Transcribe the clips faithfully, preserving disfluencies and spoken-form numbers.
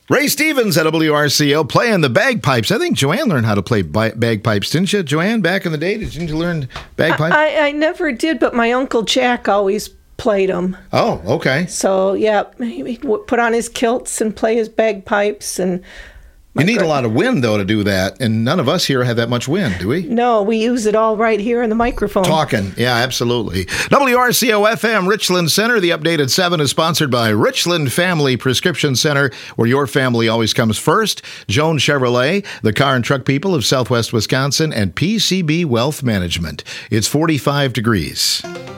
Ray Stevens at W R C O playing the bagpipes. I think Joanne learned how to play bi- bagpipes, didn't you, Joanne, back in the day? Didn't you learn bagpipes? I, I never did, but my Uncle Jack always played them. Oh, okay. So, yeah, he would put on his kilts and play his bagpipes. And you need a lot of wind, though, to do that, and none of us here have that much wind, do we? No, we use it all right here in the microphone. Talking, yeah, absolutely. W R C O F M Richland Center, the updated seven is sponsored by Richland Family Prescription Center, where your family always comes first. Joan Chevrolet, the car and truck people of Southwest Wisconsin, and P C B Wealth Management. It's forty-five degrees.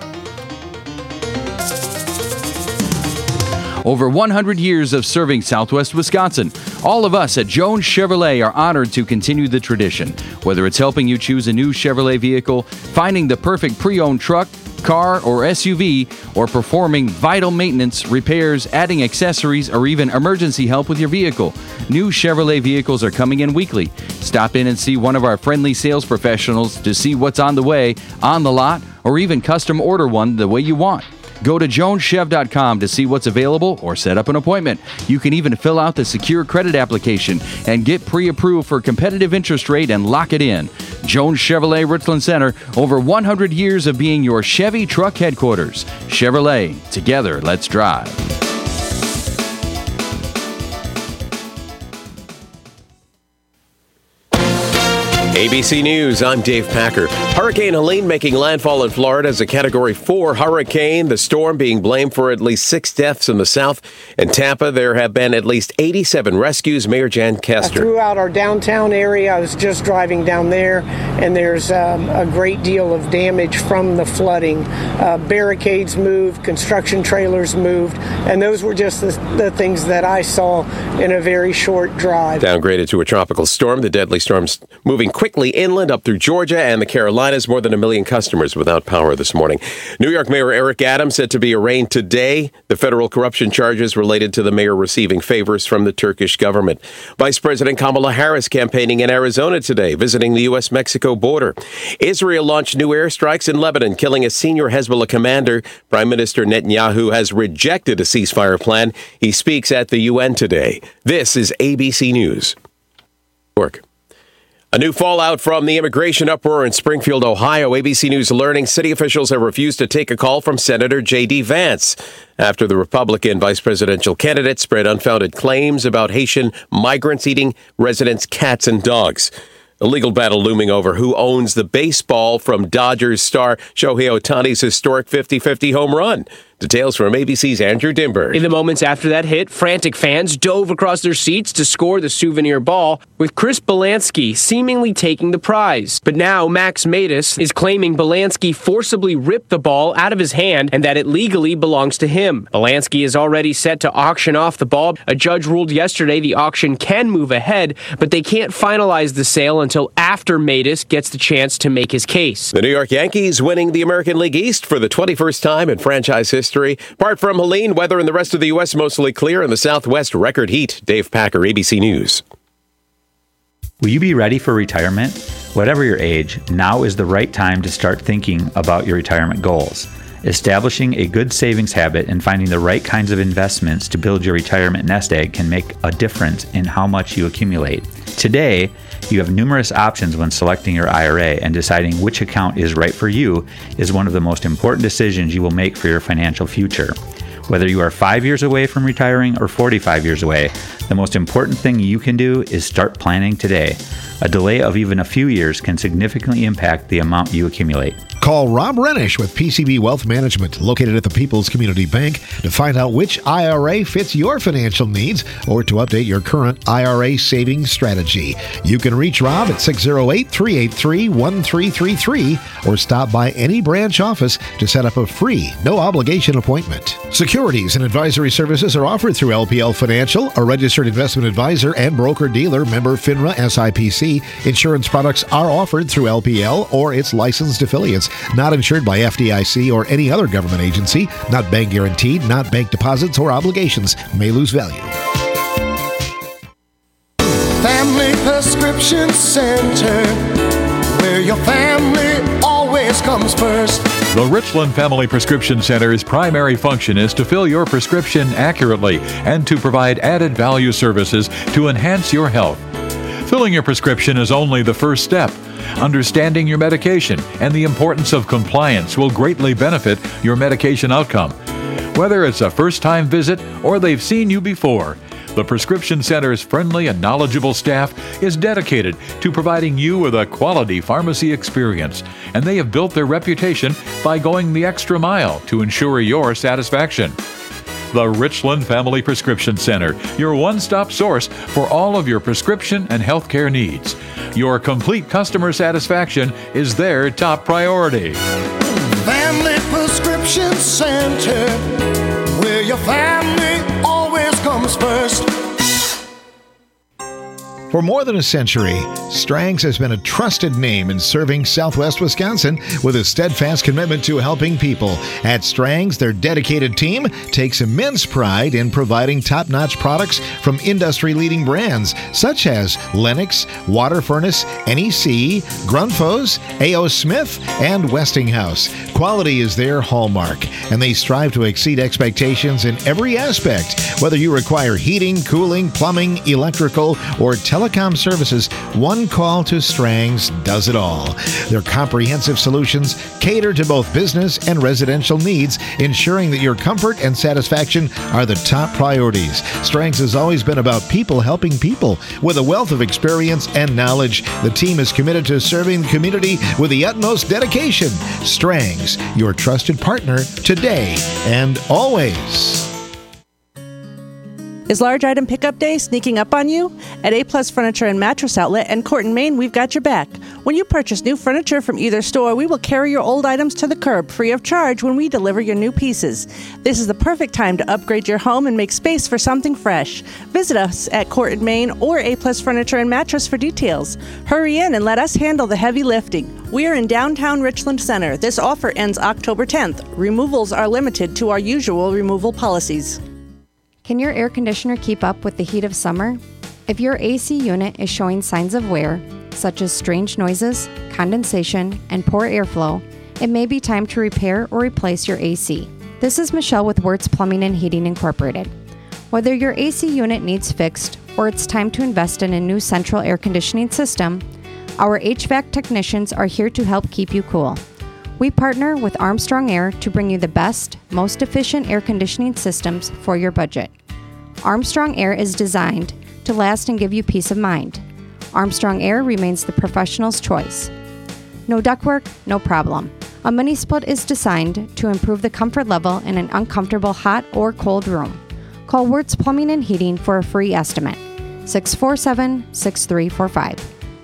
Over one hundred years of serving Southwest Wisconsin. All of us at Jones Chevrolet are honored to continue the tradition. Whether it's helping you choose a new Chevrolet vehicle, finding the perfect pre-owned truck, car, or S U V, or performing vital maintenance, repairs, adding accessories, or even emergency help with your vehicle. New Chevrolet vehicles are coming in weekly. Stop in and see one of our friendly sales professionals to see what's on the way, on the lot, or even custom order one the way you want. Go to jones chev dot com to see what's available or set up an appointment. You can even fill out the secure credit application and get pre-approved for competitive interest rate and lock it in. Jones Chevrolet Richland Center, over one hundred years of being your Chevy truck headquarters. Chevrolet, together, let's drive. A B C News, I'm Dave Packer. Hurricane Helene making landfall in Florida as a Category four hurricane. The storm being blamed for at least six deaths in the south. In Tampa, there have been at least eighty-seven rescues. Mayor Jan Kester. Throughout our downtown area, I was just driving down there, and there's um, a great deal of damage from the flooding. Uh, barricades moved, construction trailers moved, and those were just the, the things that I saw in a very short drive. Downgraded to a tropical storm, the deadly storm's moving quickly. Quickly inland up through Georgia and the Carolinas. More than a million customers without power this morning. New York Mayor Eric Adams said to be arraigned today. The federal corruption charges related to the mayor receiving favors from the Turkish government. Vice President Kamala Harris campaigning in Arizona today, visiting the U S Mexico border. Israel launched new airstrikes in Lebanon, killing a senior Hezbollah commander. Prime Minister Netanyahu has rejected a ceasefire plan. He speaks at the U N today. This is A B C News. Work. A new fallout from the immigration uproar in Springfield, Ohio. A B C News learning city officials have refused to take a call from Senator J D. Vance after the Republican vice presidential candidate spread unfounded claims about Haitian migrants eating residents' cats and dogs. A legal battle looming over who owns the baseball from Dodgers star Shohei Ohtani's historic fifty-fifty home run. Details from A B C's Andrew Dimberg. In the moments after that hit, frantic fans dove across their seats to score the souvenir ball, with Chris Belansky seemingly taking the prize. But now Max Matus is claiming Belansky forcibly ripped the ball out of his hand and that it legally belongs to him. Belansky is already set to auction off the ball. A judge ruled yesterday the auction can move ahead, but they can't finalize the sale until after Matus gets the chance to make his case. The New York Yankees winning the American League East for the twenty-first time in franchise history. Apart from Helene, weather in the rest of the U S mostly clear. In the Southwest, record heat. Dave Packer, A B C News. Will you be ready for retirement? Whatever your age, now is the right time to start thinking about your retirement goals. Establishing a good savings habit and finding the right kinds of investments to build your retirement nest egg can make a difference in how much you accumulate. Today, you have numerous options when selecting your I R A, and deciding which account is right for you is one of the most important decisions you will make for your financial future. Whether you are five years away from retiring or forty-five years away, the most important thing you can do is start planning today. A delay of even a few years can significantly impact the amount you accumulate. Call Rob Renish with P C B Wealth Management, located at the People's Community Bank, to find out which I R A fits your financial needs or to update your current I R A savings strategy. You can reach Rob at six oh eight, three eight three, one three three three or stop by any branch office to set up a free, no-obligation appointment. Securities and advisory services are offered through L P L Financial, a registered investment advisor and broker-dealer, member FINRA S I P C. Insurance products are offered through L P L or its licensed affiliates. Not insured by F D I C or any other government agency. Not bank guaranteed. Not bank deposits or obligations. May lose value. Family Prescription Center, where your family always comes first. The Richland Family Prescription Center's primary function is to fill your prescription accurately and to provide added value services to enhance your health. Filling your prescription is only the first step. Understanding your medication and the importance of compliance will greatly benefit your medication outcome. Whether it's a first-time visit or they've seen you before, the Prescription Center's friendly and knowledgeable staff is dedicated to providing you with a quality pharmacy experience, and they have built their reputation by going the extra mile to ensure your satisfaction. The Richland Family Prescription Center, your one-stop source for all of your prescription and healthcare needs. Your complete customer satisfaction is their top priority. Family Prescription Center, where your family always comes first. For more than a century, Strang's has been a trusted name in serving Southwest Wisconsin with a steadfast commitment to helping people. At Strang's, their dedicated team takes immense pride in providing top-notch products from industry-leading brands such as Lennox, Water Furnace, N E C, Grundfos, A O. Smith, and Westinghouse. Quality is their hallmark, and they strive to exceed expectations in every aspect. Whether you require heating, cooling, plumbing, electrical, or telecom services, one call to Strang's does it all. Their comprehensive solutions cater to both business and residential needs, ensuring that your comfort and satisfaction are the top priorities. Strang's has always been about people helping people. With a wealth of experience and knowledge, the team is committed to serving the community with the utmost dedication. Strang's, your trusted partner today and always. Is large item pickup day sneaking up on you? At A-Plus Furniture and Mattress Outlet and Corton, Maine, we've got your back. When you purchase new furniture from either store, we will carry your old items to the curb free of charge when we deliver your new pieces. This is the perfect time to upgrade your home and make space for something fresh. Visit us at Corton, Maine or A-Plus Furniture and Mattress for details. Hurry in and let us handle the heavy lifting. We are in downtown Richland Center. This offer ends October tenth. Removals are limited to our usual removal policies. Can your air conditioner keep up with the heat of summer? If your A C unit is showing signs of wear, such as strange noises, condensation, and poor airflow, it may be time to repair or replace your A C. This is Michelle with Wirtz Plumbing and Heating Incorporated. Whether your A C unit needs fixed or it's time to invest in a new central air conditioning system, our H V A C technicians are here to help keep you cool. We partner with Armstrong Air to bring you the best, most efficient air conditioning systems for your budget. Armstrong Air is designed to last and give you peace of mind. Armstrong Air remains the professional's choice. No ductwork, no problem. A mini split is designed to improve the comfort level in an uncomfortable hot or cold room. Call Wirtz Plumbing and Heating for a free estimate. six four seven, six three four five.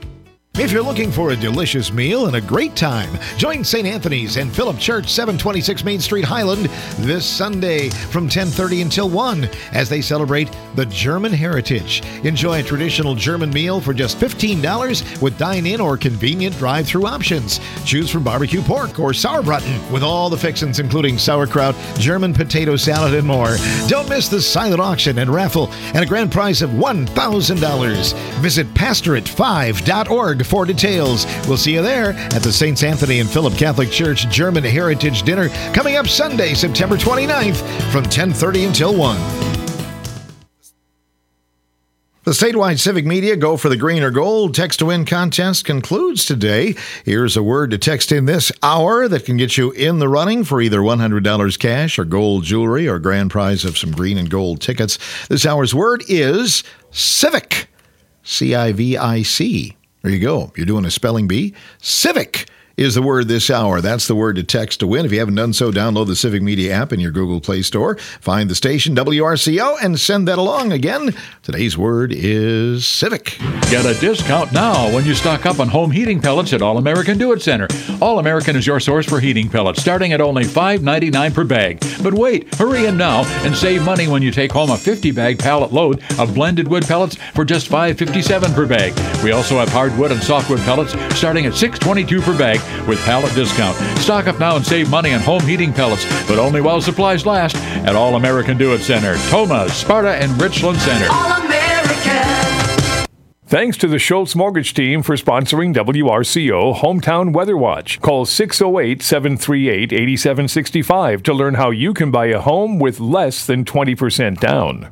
If you're looking for a delicious meal and a great time, join Saint Anthony's and Philip Church, seven twenty-six Main Street, Highland, this Sunday from ten thirty until one as they celebrate the German heritage. Enjoy a traditional German meal for just fifteen dollars with dine-in or convenient drive-through options. Choose from barbecue pork or sauerbraten with all the fixins, including sauerkraut, German potato salad, and more. Don't miss the silent auction and raffle and a grand prize of one thousand dollars. Visit pastorate five dot org for details. We'll see you there at the Saints Anthony and Philip Catholic Church German Heritage Dinner coming up Sunday, September twenty-ninth from ten thirty until one. The statewide civic media Go for the Green or Gold Text to Win contest concludes today. Here's a word to text in this hour that can get you in the running for either one hundred dollars cash or gold jewelry or grand prize of some green and gold tickets. This hour's word is civic. C I V I C. There you go. You're doing a spelling bee. Civic is the word this hour. That's the word to text to win. If you haven't done so, download the Civic Media app in your Google Play Store. Find the station W R C O and send that along. Again, today's word is civic. Get a discount now when you stock up on home heating pellets at All American Do It Center. All American is your source for heating pellets, starting at only five dollars and ninety-nine cents per bag. But wait, hurry in now and save money when you take home a fifty bag pallet load of blended wood pellets for just five dollars and fifty-seven cents per bag. We also have hardwood and softwood pellets starting at six dollars and twenty-two cents per bag with pallet discount. Stock up now and save money on home heating pellets, but only while supplies last at All American Do It Center, Toma, Sparta, and Richland Center. All American. Thanks to the Schultz Mortgage Team for sponsoring W R C O Hometown Weather Watch. Call six oh eight, seven three eight, eight seven six five to learn how you can buy a home with less than twenty percent down.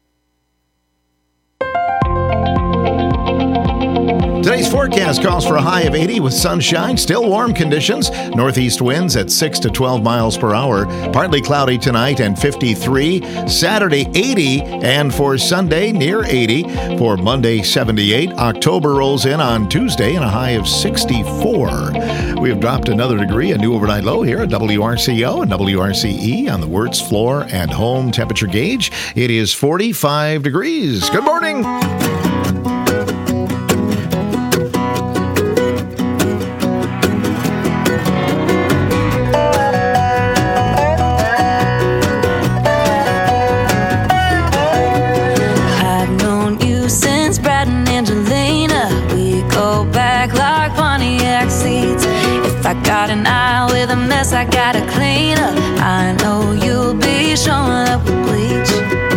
Today's forecast calls for a high of eighty with sunshine, still warm conditions. Northeast winds at six to twelve miles per hour. Partly cloudy tonight and fifty-three. Saturday, eighty. And for Sunday, near eighty. For Monday, seventy-eight. October rolls in on Tuesday and a high of sixty-four. We have dropped another degree, a new overnight low here at W R C O and W R C E on the Wirtz floor and home temperature gauge. It is forty-five degrees. Good morning. I got an eye with a mess I gotta clean up. I know you'll be showing up with bleach.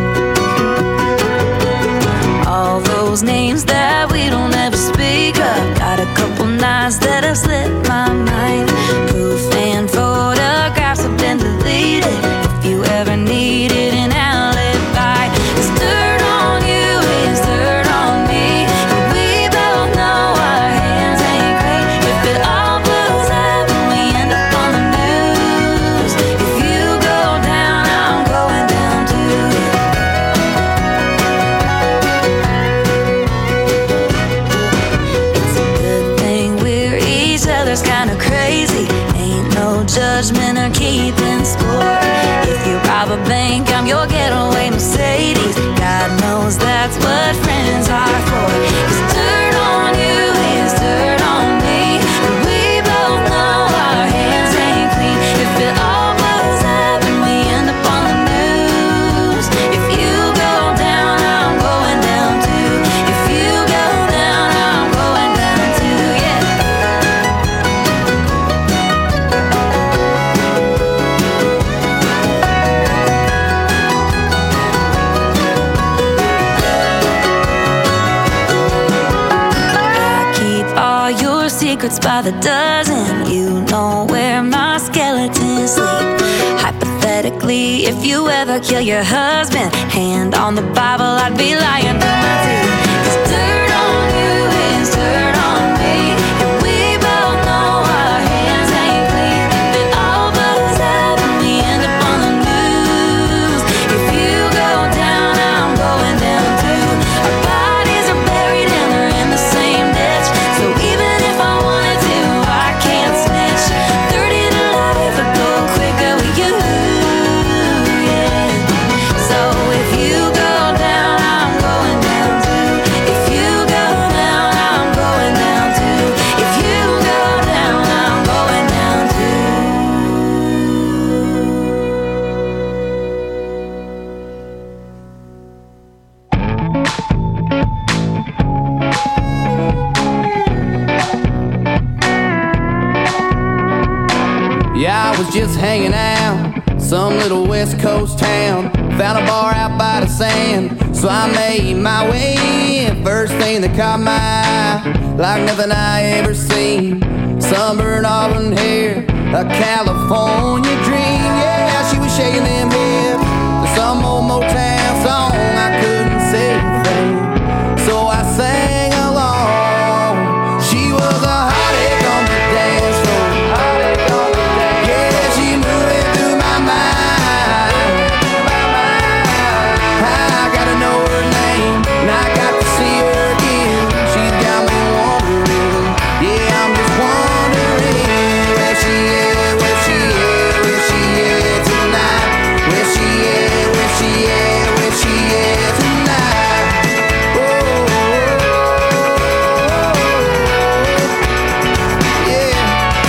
All those names that we don't ever speak of. Got a couple nights that have slipped my mind. Proof and photographs have been deleted. If you ever needed an alibi, it's dirt on you, it's dirt on me. And we both know our hands ain't clean. If it all judgment or keeping score. If you rob a bank, I'm your getaway Mercedes. God knows that's what friends are for. It's dirt on you, it's dirt on me. And we both know our hands ain't clean. If it all blows up and we end up on the news. If you go down, I'm going down too. If you go down, I'm going down too, yeah. Secrets by the dozen. You know where my skeletons sleep. Hypothetically, if you ever kill your husband, hand on the Bible, I'd be lying through my teeth. 'Cause dirt on you is dirt on me. And we both know our hands ain't clean. If it all blows up and we end up on the news. If you go down, I'm going down too. Our bodies are buried and they're in the same ditch. So even if I wanted to, I can't snitch. thirty to life would go quicker with you, yeah. So if you go down, I'm going down too. If you go down, I'm going down too. If you go down, I'm going down Yeah, I was just hanging out, some little West Coast town. Found a bar out by the sand, so I made my way in. First thing that caught my eye, like nothing I ever seen. Sunburned auburn hair, a California dream. Yeah, she was shaking them hips to some old Motown song. I couldn't say a thing, so I sang along. She was a heartache on the dance floor. Heartache on the dance floor. Yeah, she moving through my mind. I gotta know her name, and I got to see her again. She's got me wondering. Yeah, I'm just wondering where she is, where she is, where she is tonight. Where she is, where she is, where she is tonight. Oh, yeah.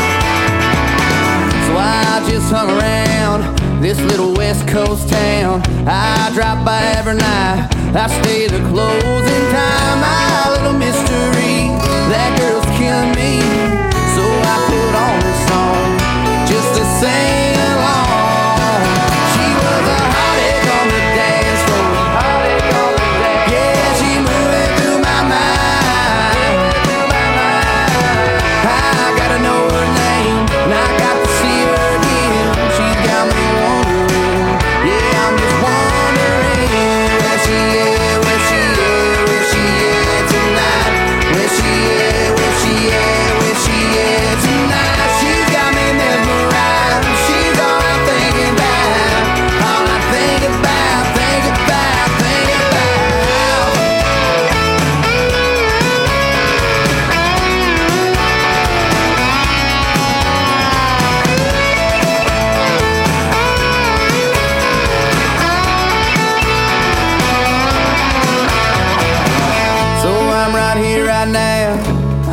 So I just hung around this little West Coast town. I drop by every night. I stay the closing time. My little mystery, that girl's killing me. So I put on a song just to sing along. She was a heartache on the dance floor. Heartache on the dance floor. Yeah, she moving through my mind.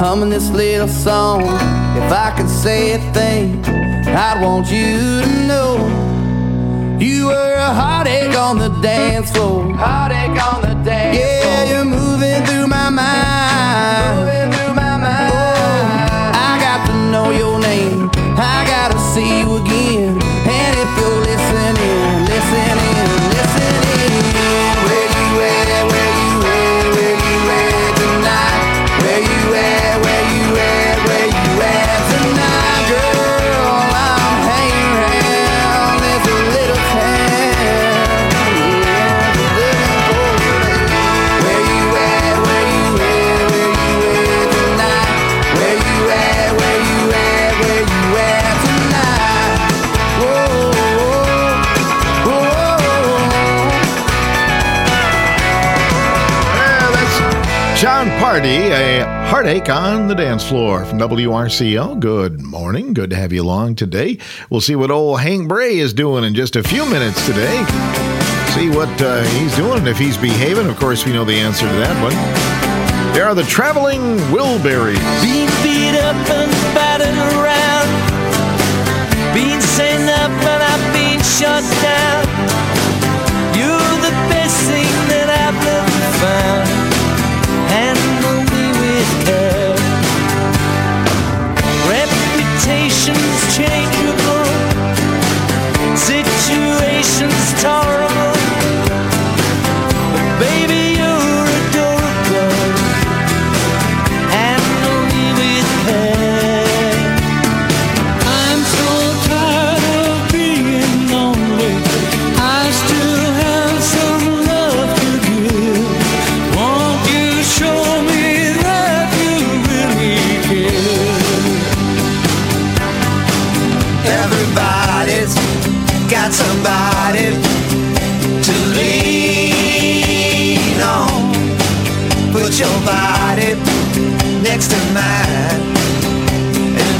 humming this little song. If I could say a thing, I'd want you to know you were a heartache on the dance floor. Heartache on the dance yeah, floor. Yeah, you're moving through my mind. Moving through my mind. Oh, I got to know your name. I gotta see you again. And if you're listening, listening, listening, where you at, where you at, where you at tonight? Where you at, where you at, where you at tonight? Girl, I'm hanging around this little town. Yeah, looking for you. Where you at, where you at, where you at tonight? Where you at, where you at, where you at tonight? Whoa, whoa, whoa. Yeah, that's John Party, a heartache on the dance floor from W R C O. Good morning. Good to have you along today. We'll see what old Hank Bray is doing in just a few minutes today. See what uh, he's doing and if he's behaving. Of course, we know the answer to that one. They are the Traveling Wilburys. Being beat up and battered around, being sent up and I've been shut down. You're the best thing that I've ever found. Handle me with care. Reputation's changeable, situation's tolerable, but baby you're adorable. Handle me with care. I'm so tired of being lonely. I still have some love to give. Won't you show me that you really care? Everybody's got somebody to lean on. Put your body next to mine and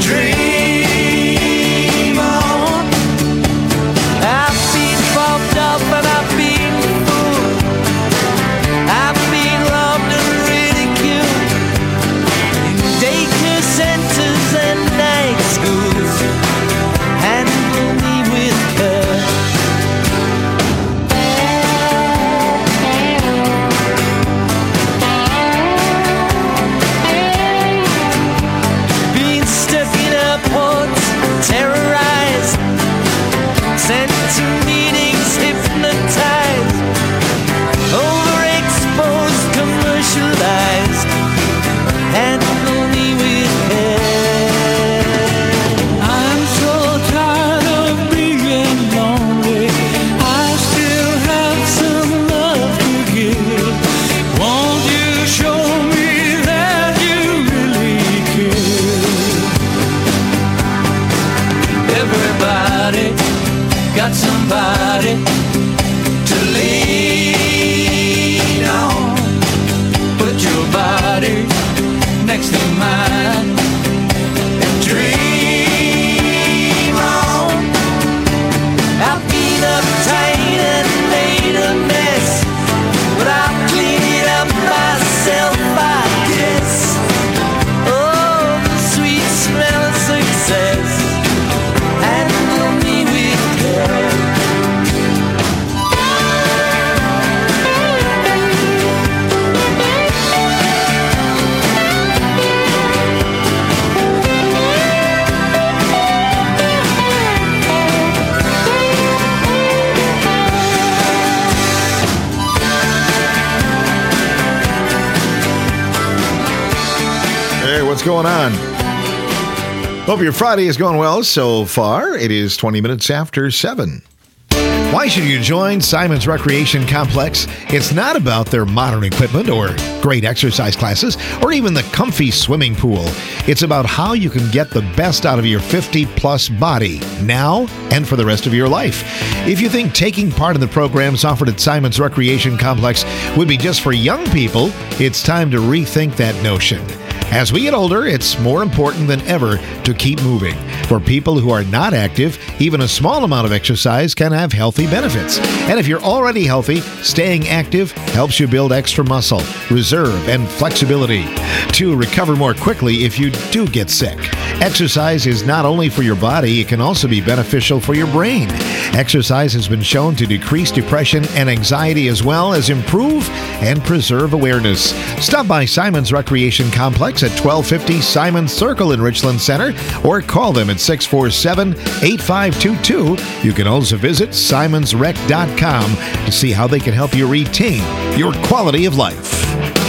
dream on. I've been bumped up and I've been fooled. I've been loved and ridiculed in daycare centers and night schools. Handle me with care. Being stuck in airports, terrorized, sent to meetings, hypnotized, overexposed, commercialized. Handle me with care. I'm so tired of being lonely. I still have some love to give. Won't you show me that you really care? Everybody got somebody to lean on. Put your body next to mine and dream on. I've been uptight and made a mess, but I'll clean it up myself, I guess. Oh, the sweet smell of success. Handle me with care. Hey, what's going on? Hope your Friday is going well so far. It is twenty minutes after seven. Why should you join Simon's Recreation Complex? It's not about their modern equipment or great exercise classes or even the comfy swimming pool. It's about how you can get the best out of your fifty-plus body now and for the rest of your life. If you think taking part in the programs offered at Simon's Recreation Complex would be just for young people, it's time to rethink that notion. As we get older, it's more important than ever to keep moving. For people who are not active, even a small amount of exercise can have healthy benefits. And if you're already healthy, staying active helps you build extra muscle, reserve, and flexibility to recover more quickly if you do get sick. Exercise is not only for your body, it can also be beneficial for your brain. Exercise has been shown to decrease depression and anxiety as well as improve and preserve awareness. Stop by Simon's Recreation Complex at twelve fifty Simon Circle in Richland Center or call them at six four seven, eight five two two. You can also visit simons rec dot com to see how they can help you retain your quality of life.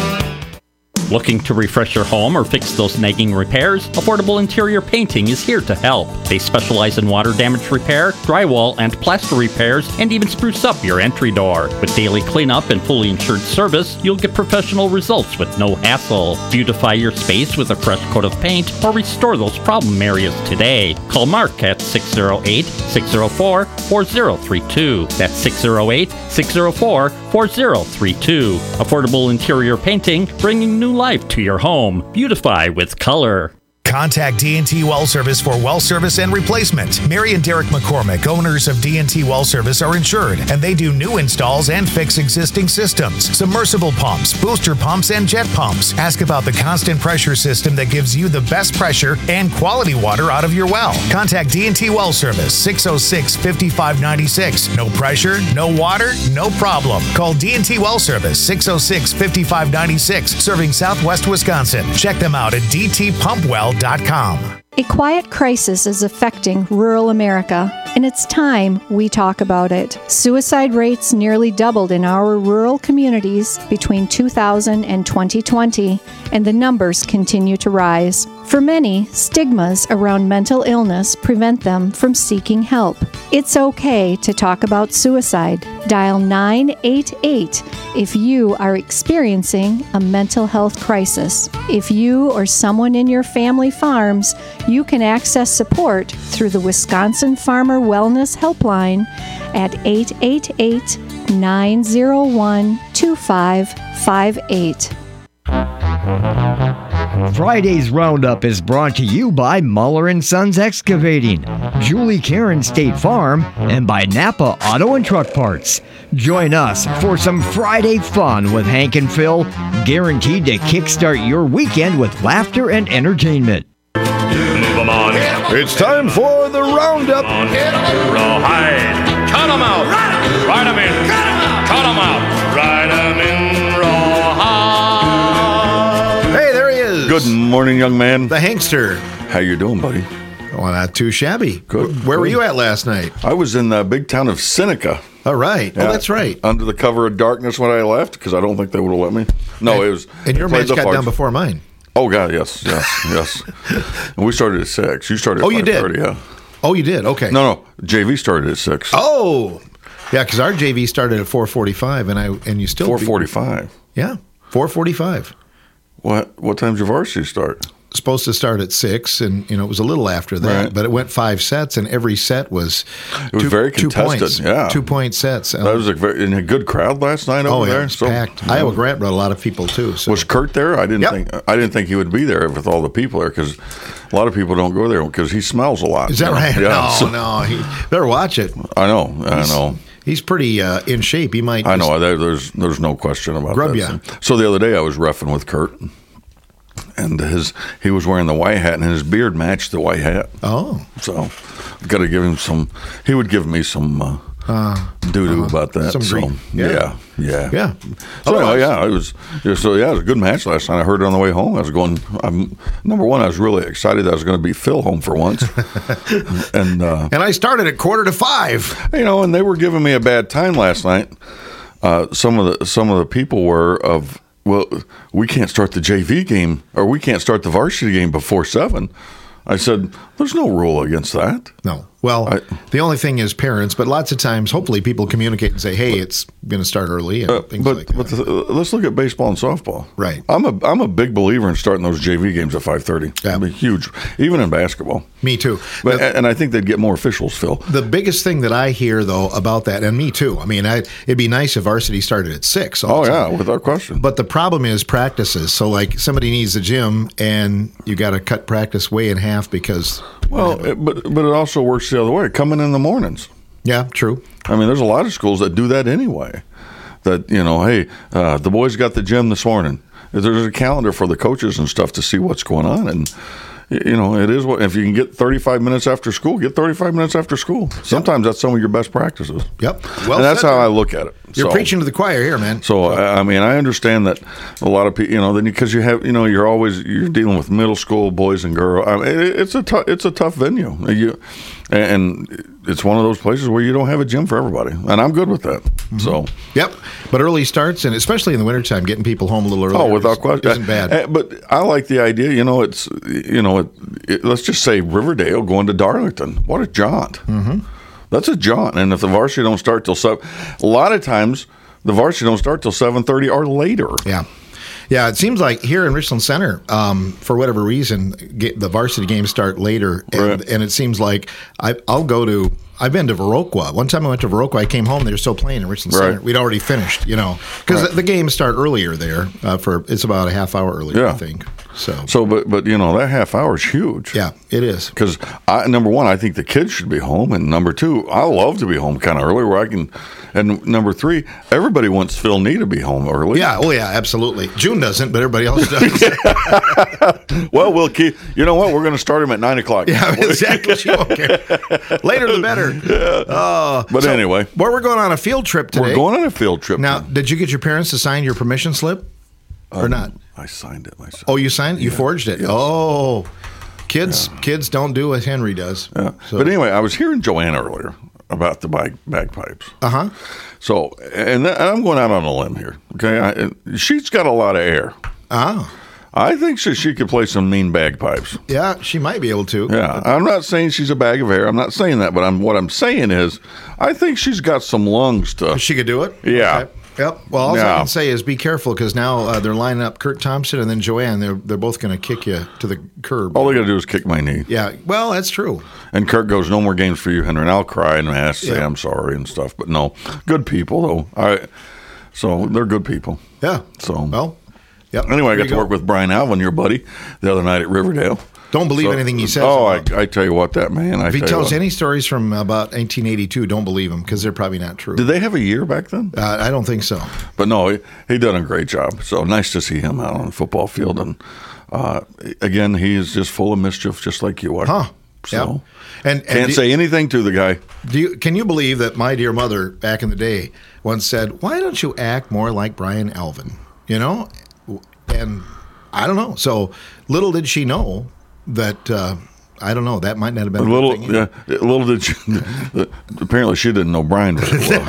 Looking to refresh your home or fix those nagging repairs? Affordable Interior Painting is here to help. They specialize in water damage repair, drywall and plaster repairs, and even spruce up your entry door. With daily cleanup and fully insured service, you'll get professional results with no hassle. Beautify your space with a fresh coat of paint or restore those problem areas today. Call Mark at six oh eight, six oh four, four oh three two. That's six oh eight, six oh four, four oh three two. Affordable Interior Painting, bringing new life to your home. Beautify with color. Contact D and T Well Service for well service and replacement. Mary and Derek McCormick, owners of D and T Well Service, are insured, and they do new installs and fix existing systems, submersible pumps, booster pumps, and jet pumps. Ask about the constant pressure system that gives you the best pressure and quality water out of your well. Contact D and T Well Service, six oh six, five five nine six. No pressure, no water, no problem. Call D and T Well Service, six oh six, five five nine six, serving Southwest Wisconsin. Check them out at d t pump well dot com. A quiet crisis is affecting rural America, and it's time we talk about it. Suicide rates nearly doubled in our rural communities between two thousand and twenty twenty, and the numbers continue to rise. For many, stigmas around mental illness prevent them from seeking help. It's okay to talk about suicide. Dial nine eight eight if you are experiencing a mental health crisis. If you or someone in your family farms, you can access support through the Wisconsin Farmer Wellness Helpline at eight eight eight, nine oh one, two five five eight. Friday's Roundup is brought to you by Muller and Sons Excavating, Julie Karen State Farm, and by Napa Auto and Truck Parts. Join us for some Friday fun with Hank and Phil, guaranteed to kickstart your weekend with laughter and entertainment. It's time for the Roundup. Rawhide. Cut 'em out. Ride 'em in. Cut 'em out. Ride 'em in rawhide. Hey, there he is. Good morning, young man. The Hankster. How you doing, buddy? Well, not too shabby. Good. Where good. were you at last night? I was in the big town of Seneca. All right. Yeah, oh, that's right. Under the cover of darkness when I left, because I don't think they would have let me. No, and, it was. And your match got Farts. done before mine. Oh, God, yes, yes, yes. And we started at six. You started at oh, you did? thirty, yeah. Oh, you did? Okay. No, no. J V started at six. Oh, yeah, because our J V started at four forty-five, and I and you still four forty-five. Yeah, four forty-five. What what time's your varsity start? Supposed to start at six, and you know it was a little after that, right. but it went five sets, and every set was it was two, very two contested. Points, yeah, two point sets. That was a very and a good crowd last night over oh, yeah, there. It was so, packed. Yeah. Iowa Grant brought a lot of people too. So. Was Kurt there? I didn't yep. think I didn't think he would be there with all the people there because a lot of people don't go there because he smells a lot. Is that right? Yeah, no, so, no. He, better watch it. I know. I he's, know. He's pretty uh, in shape. He might. I know. There's there's no question about grub that. Ya. So the other day I was reffing with Kurt. And his he was wearing the white hat, and his beard matched the white hat. Oh, so got to give him some. He would give me some uh, uh, doo doo uh, about that. Some so, green. Yeah, yeah, yeah. yeah. So oh, anyway, yeah, it was. Yeah, so yeah, it was a good match last night. I heard it on the way home. I was going. I'm, number one, I was really excited that I was going to beat Phil home for once. and uh, and I started at quarter to five. You know, and they were giving me a bad time last night. Uh, some of the some of the people were of. Well, we can't start the J V game, or we can't start the varsity game before seven. I said, there's no rule against that. No. Well, I, the only thing is parents, but lots of times, hopefully, people communicate and say, "Hey, it's going to start early," and uh, things but, like that. But the, let's look at baseball and softball. Right. I'm a I'm a big believer in starting those J V games at five thirty. Yeah. I'm a huge, even in basketball. Me too. But, the, and I think they'd get more officials, Phil. The biggest thing that I hear, though, about that, and me too. I mean, I, it'd be nice if varsity started at six. Oh yeah, without question. But the problem is practices. So, like, somebody needs a gym, and you got to cut practice way in half because. Well, it, but but it also works the other way. Coming in the mornings. Yeah, true. I mean, there's a lot of schools that do that anyway. That, you know, hey, uh, the boys got the gym this morning. There's a calendar for the coaches and stuff to see what's going on. And, you know, it is what, if you can get thirty-five minutes after school, get thirty-five minutes after school. Sometimes yep. that's some of your best practices. Yep. Well, and that's how I look at it. You're so, preaching to the choir here, man. So, I mean, I understand that a lot of people, you know, then because you have, you know, you're always, you're dealing with middle school boys and girls. I mean, it, it's a tough, it's a tough venue. You, and it's one of those places where you don't have a gym for everybody. And I'm good with that. Mm-hmm. So, yep. But early starts, and especially in the wintertime, getting people home a little earlier. Oh, without question. Isn't bad. But I like the idea, you know, it's, you know, it, it, let's just say Riverdale going to Darlington. What a jaunt. Mm-hmm. That's a jaunt. And if the varsity don't start till seven, a lot of times the varsity don't start till seven thirty or later. Yeah. Yeah, it seems like here in Richland Center, um, for whatever reason, get, the varsity games start later, and, right. and it seems like I, I'll go to. I've been to Viroqua. One time I went to Viroqua, I came home, they were still playing in Richland right. Center. We'd already finished, you know, because right. the, the games start earlier there. Uh, for it's about a half hour earlier, yeah. I think. So, so, but but you know that half hour is huge. Yeah, it is. Because number one, I think the kids should be home, and number two, I love to be home kind of early where I can. And number three, everybody wants Phil Nee to be home early. Yeah, oh yeah, absolutely. June doesn't, but everybody else does. Well, we'll keep. You know what? We're going to start him at nine o'clock. Yeah, exactly. She won't care. Later the better. Yeah. Uh, but so, anyway, well, we're going on a field trip today. We're going on a field trip. Now, did you get your parents to sign your permission slip, or um, not? I signed it myself. Oh, you signed it? You yeah. forged it? Yes. Oh, kids, yeah. kids don't do what Henry does. Yeah. So. But anyway, I was hearing Joanna earlier about the bag, bagpipes. Uh huh. So, and, th- and I'm going out on a limb here. Okay, I, she's got a lot of air. Oh. I think she, she could play some mean bagpipes. Yeah, she might be able to. Yeah, I'm not saying she's a bag of hair. I'm not saying that, but I'm what I'm saying is, I think she's got some lungs to. She could do it. Yeah. Okay. Yep. Well, all yeah. I can say is be careful because now uh, they're lining up Kurt Thompson and then Joanne. They're they're both going to kick you to the curb. All they got to do is kick my knee. Yeah. Well, that's true. And Kurt goes, "No more games for you, Henry." And I'll cry and I have to say yeah. I'm sorry and stuff. But no, good people though. I so they're good people. Yeah. So well. Yep. Anyway, I there got to go. work with Brian Alvin, your buddy, the other night at Riverdale. Don't believe so, anything he says. Oh, I, I tell you what, that man. I if he tell tells you any stories from about nineteen eighty-two, don't believe him because they're probably not true. Did they have a year back then? Uh, I don't think so. But no, he, he done a great job. So nice to see him out on the football field. And uh, again, he is just full of mischief, just like you are. Huh. So yeah. and, and can't do, say anything to the guy. Do you? Can you believe that my dear mother back in the day once said, "Why don't you act more like Brian Alvin?" You know, and I don't know. So little did she know that. Uh, I don't know. That might not have been a little. Yeah, a little did she. Apparently, she didn't know Brian very well.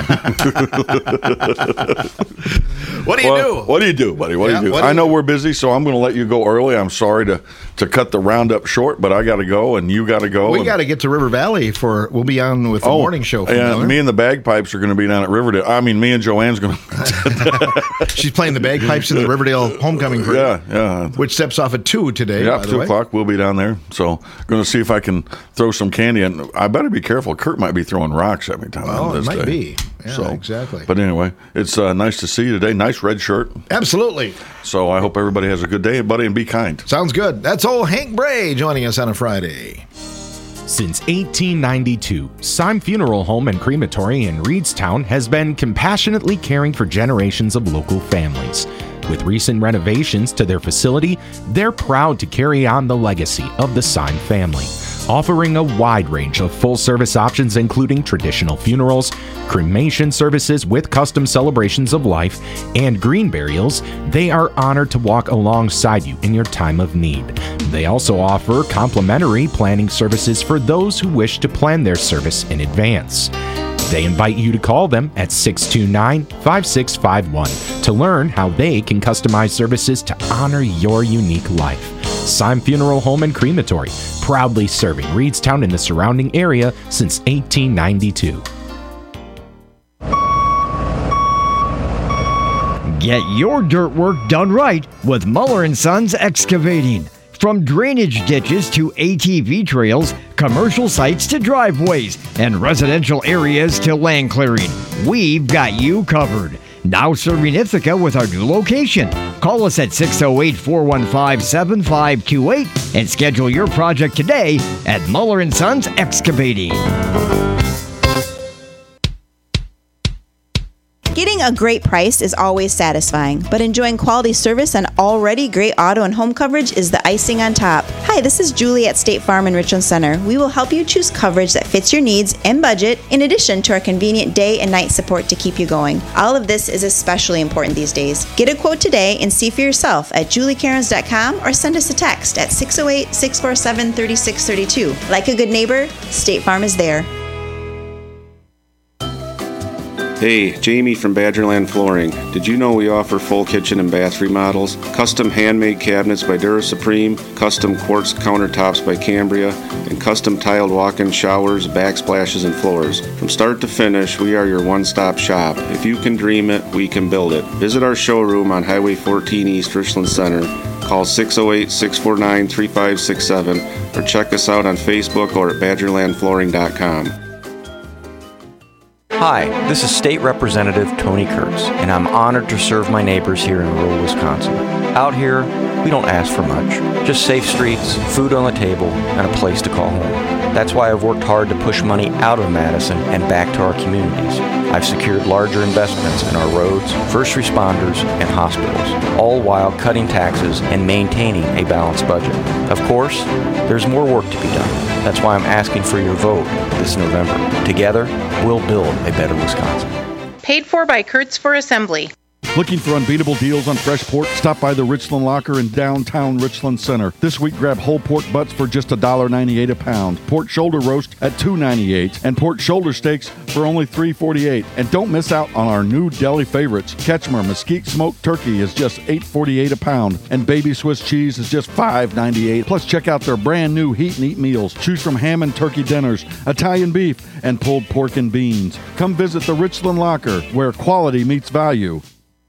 What do you well, do? What do you do, buddy? What yeah, do you do? do I you know do? we're busy, so I'm going to let you go early. I'm sorry to, to cut the roundup short, but I got to go, and you got to go. We and, got to get to River Valley for. We'll be on with the oh, morning show. Yeah, another. me and the bagpipes are going to be down at Riverdale. I mean, me and Joanne's going to. She's playing the bagpipes in the Riverdale homecoming parade. Yeah, yeah. Which steps off at two today. Yeah, by the two way. o'clock. We'll be down there. So, going to see if I can throw some candy. And I better be careful. Kurt might be throwing rocks at me. Time Oh, this it might day. be. Yeah, so, exactly. But anyway, it's uh, nice to see you today. Nice red shirt. Absolutely. So I hope everybody has a good day, buddy, and be kind. Sounds good. That's old Hank Bray joining us on a Friday. Since eighteen ninety-two, Syme Funeral Home and Crematory in Reedstown has been compassionately caring for generations of local families. With recent renovations to their facility, they're proud to carry on the legacy of the Syme family, offering a wide range of full-service options including traditional funerals, cremation services with custom celebrations of life, and green burials. They are honored to walk alongside you in your time of need. They also offer complimentary planning services for those who wish to plan their service in advance. They invite you to call them at six two nine, five six five one to learn how they can customize services to honor your unique life. Syme Funeral Home and Crematory, proudly serving Reedstown and the surrounding area since eighteen ninety-two. Get your dirt work done right with Muller and Sons Excavating. From drainage ditches to A T V trails, commercial sites to driveways, and residential areas to land clearing, we've got you covered. Now serving Ithaca with our new location. Call us at six oh eight, four one five, seven five two eight and schedule your project today at Muller and Sons Excavating. Getting a great price is always satisfying, but enjoying quality service and already great auto and home coverage is the icing on top. Hi, this is Julie at State Farm in Richland Center. We will help you choose coverage that fits your needs and budget, in addition to our convenient day and night support to keep you going. All of this is especially important these days. Get a quote today and see for yourself at julie cairns dot com or send us a text at six oh eight, six four seven, three six three two. Like a good neighbor, State Farm is there. Hey, Jamie from Badgerland Flooring. Did you know we offer full kitchen and bath remodels, custom handmade cabinets by Dura Supreme, custom quartz countertops by Cambria, and custom tiled walk-in showers, backsplashes, and floors? From start to finish, we are your one-stop shop. If you can dream it, we can build it. Visit our showroom on Highway fourteen East, Richland Center. Call six oh eight, six four nine, three five six seven or check us out on Facebook or at badgerland flooring dot com. Hi, this is State Representative Tony Kurtz, and I'm honored to serve my neighbors here in rural Wisconsin. Out here, we don't ask for much, just safe streets, food on the table, and a place to call home. That's why I've worked hard to push money out of Madison and back to our communities. I've secured larger investments in our roads, first responders, and hospitals, all while cutting taxes and maintaining a balanced budget. Of course, there's more work to be done. That's why I'm asking for your vote this November. Together, we'll build a better Wisconsin. Paid for by Kurtz for Assembly. Looking for unbeatable deals on fresh pork? Stop by the Richland Locker in downtown Richland Center. This week, grab whole pork butts for just one dollar ninety-eight a pound, pork shoulder roast at two ninety-eight, and pork shoulder steaks for only three forty-eight. And don't miss out on our new deli favorites. Ketchmer Mesquite Smoked Turkey is just eight forty-eight a pound, and Baby Swiss Cheese is just five ninety-eight. Plus, check out their brand new Heat and Eat meals. Choose from ham and turkey dinners, Italian beef, and pulled pork and beans. Come visit the Richland Locker, where quality meets value.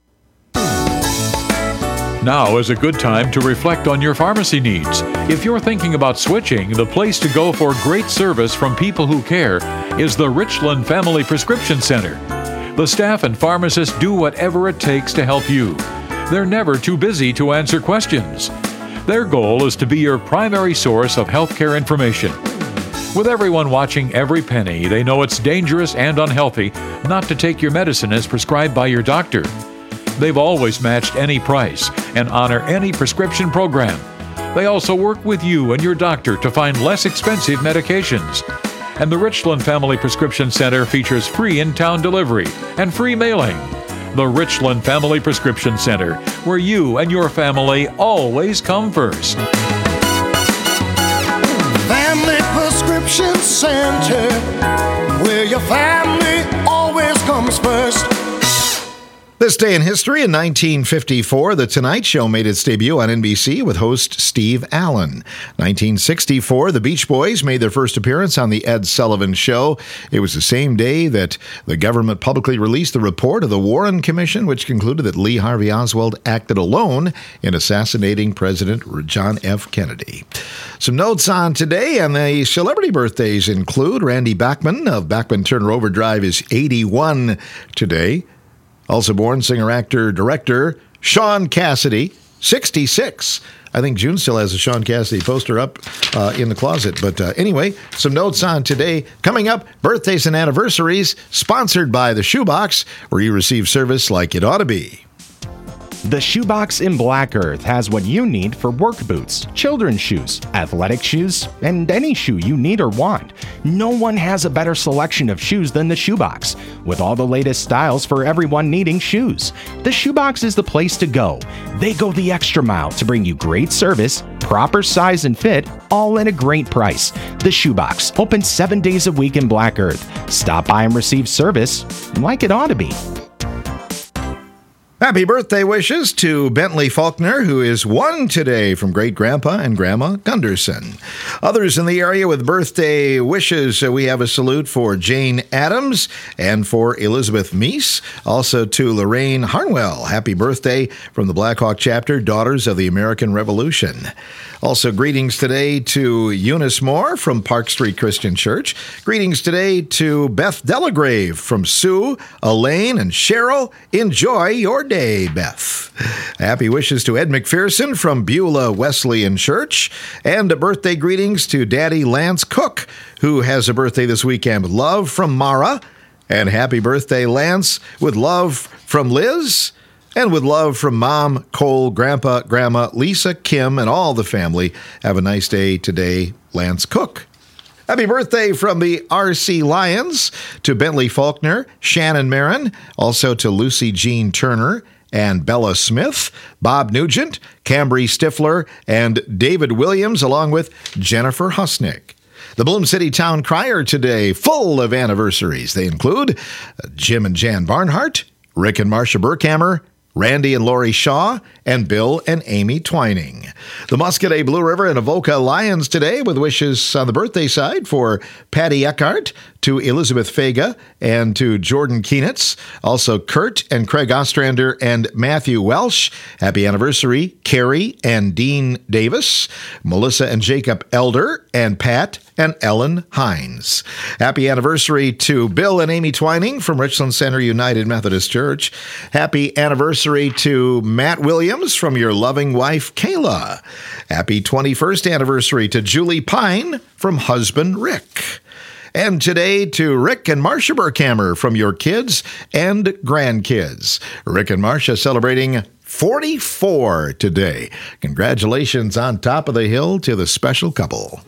Now is a good time to reflect on your pharmacy needs. If you're thinking about switching, the place to go for great service from people who care is the Richland Family Prescription Center. The staff and pharmacists do whatever it takes to help you. They're never too busy to answer questions. Their goal is to be your primary source of healthcare information. With everyone watching every penny, they know it's dangerous and unhealthy not to take your medicine as prescribed by your doctor. They've always matched any price and honor any prescription program. They also work with you and your doctor to find less expensive medications. And the Richland Family Prescription Center features free in-town delivery and free mailing. The Richland Family Prescription Center, where you and your family always come first. Family Prescription Center, where your family always comes first. This day in history, in nineteen fifty-four, The Tonight Show made its debut on N B C with host Steve Allen. nineteen sixty-four, the Beach Boys made their first appearance on The Ed Sullivan Show. It was the same day that the government publicly released the report of the Warren Commission, which concluded that Lee Harvey Oswald acted alone in assassinating President John F. Kennedy. Some notes on today, and the celebrity birthdays include Randy Bachman of Bachman Turner Overdrive is eighty-one today. Also born, singer, actor, director, Sean Cassidy, sixty-six. I think June still has a Sean Cassidy poster up uh, in the closet. But uh, anyway, some notes on today. Coming up, birthdays and anniversaries, sponsored by The Shoebox, where you receive service like it ought to be. The Shoebox in Black Earth has what you need for work boots, children's shoes, athletic shoes, and any shoe you need or want. No one has a better selection of shoes than the Shoebox, with all the latest styles for everyone needing shoes. The Shoebox is the place to go. They go the extra mile to bring you great service, proper size and fit, all at a great price. The Shoebox, open seven days a week in Black Earth. Stop by and receive service like it ought to be. Happy birthday wishes to Bentley Faulkner, who is one today, from great-grandpa and grandma Gunderson. Others in the area with birthday wishes, uh, we have a salute for Jane Adams and for Elizabeth Meese. Also to Lorraine Harnwell. Happy birthday from the Blackhawk chapter, Daughters of the American Revolution. Also, greetings today to Eunice Moore from Park Street Christian Church. Greetings today to Beth Delagrave from Sue, Elaine, and Cheryl. Enjoy your day, Beth. Happy wishes to Ed McPherson from Beulah Wesleyan Church. And a birthday greetings to Daddy Lance Cook, who has a birthday this weekend. Love from Mara. And happy birthday, Lance, with love from Liz. And with love from Mom, Cole, Grandpa, Grandma, Lisa, Kim, and all the family. Have a nice day today, Lance Cook. Happy birthday from the R C Lions to Bentley Faulkner, Shannon Marin, also to Lucy Jean Turner and Bella Smith, Bob Nugent, Cambry Stifler, and David Williams, along with Jennifer Husnick. The Bloom City Town Crier today, full of anniversaries. They include Jim and Jan Barnhart, Rick and Marcia Burkhammer, Randy and Lori Shaw, and Bill and Amy Twining. The Muscadet Blue River and Avoca Lions today, with wishes on the birthday side for Patty Eckhart, to Elizabeth Fega, and to Jordan Keenitz. Also, Kurt and Craig Ostrander and Matthew Welsh. Happy anniversary, Carrie and Dean Davis, Melissa and Jacob Elder, and Pat and Ellen Hines. Happy anniversary to Bill and Amy Twining from Richland Center United Methodist Church. Happy anniversary to Matt Williams from your loving wife, Kayla. Happy twenty-first anniversary to Julie Pine from husband Rick. And today to Rick and Marcia Burkhammer from your kids and grandkids. Rick and Marcia celebrating forty-four today. Congratulations on top of the hill to the special couple.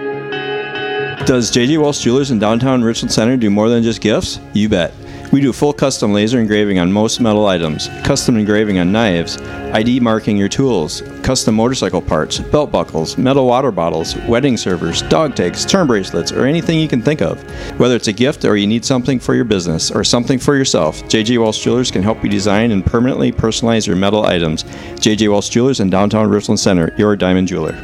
Does J J Walsh Jewelers in downtown Richland Center do more than just gifts? You bet. We do full custom laser engraving on most metal items, custom engraving on knives, I D marking your tools, custom motorcycle parts, belt buckles, metal water bottles, wedding servers, dog tags, term bracelets, or anything you can think of. Whether it's a gift or you need something for your business or something for yourself, J J Walsh Jewelers can help you design and permanently personalize your metal items. J J Walsh Jewelers in downtown Richland Center, your diamond jeweler.